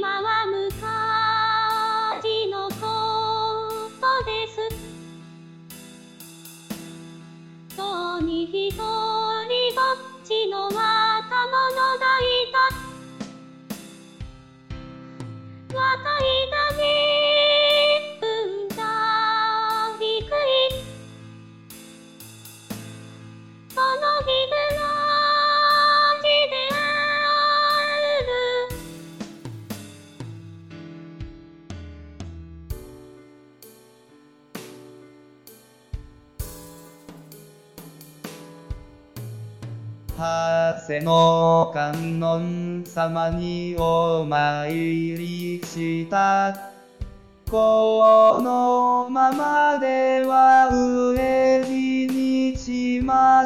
今は昔のことです。今日に一人ぼっちの若者がいた。若いだけ運が低い。その日暮らしである。 はせの観音様にお参りした。このままでは飢え死にします。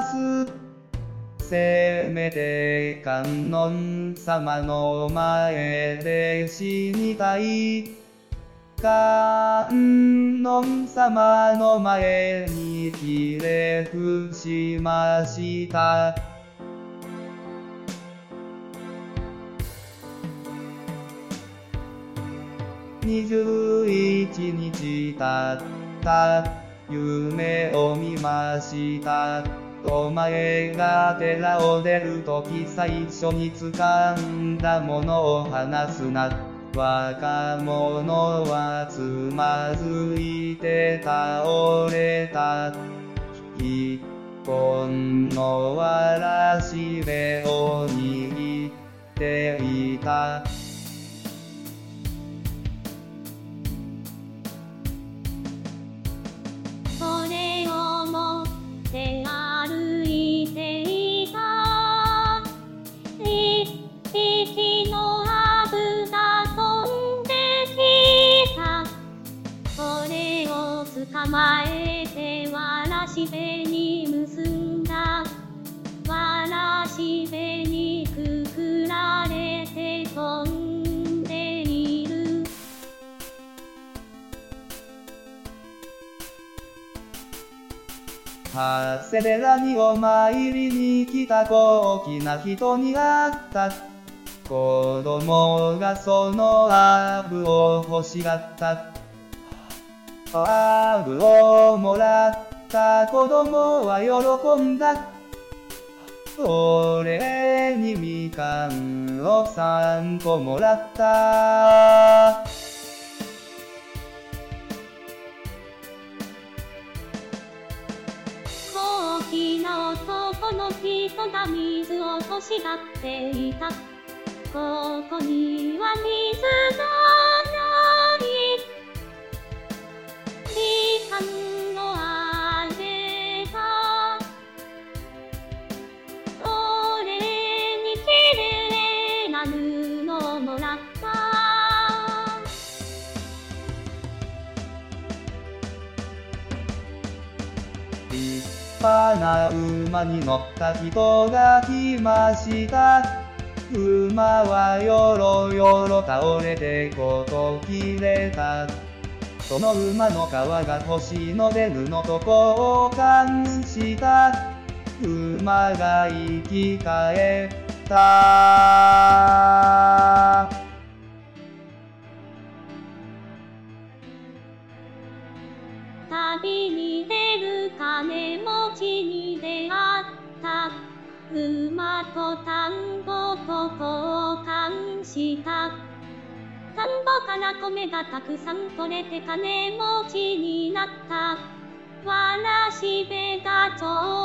せめて観音様の前で死にたい。観音様の前にひれ伏しました。21日経った夢を見ました。お前が寺を出るとき最初に掴んだものを離すな。若者はつまずいて倒れた。一本のわらしべを握っていた。 それを持って歩いていた。一匹のアブが飛んできた。それを捕まえてわらしべに結んだ。わらしべにくくられて飛んでいる。 長谷寺にお参りに来た高貴な人に会った。子供がそのアブを欲しがった。アブをもらった子供は喜んだ。俺にみかんを3個もらった。 大きな男の人が水を欲しがっていた。ここには水がない。みかんをあげた。俺にきれいな布をもらった。 立派な馬に乗った人が来ました。馬はよろよろ倒れてこと切れた。その馬の皮が欲しいので布と交換した。馬が生き返った。 旅に出る金持ちに出会った。馬と田んぼと交換した。田んぼから米がたくさん取れて金持ちになった。わらしべがちょう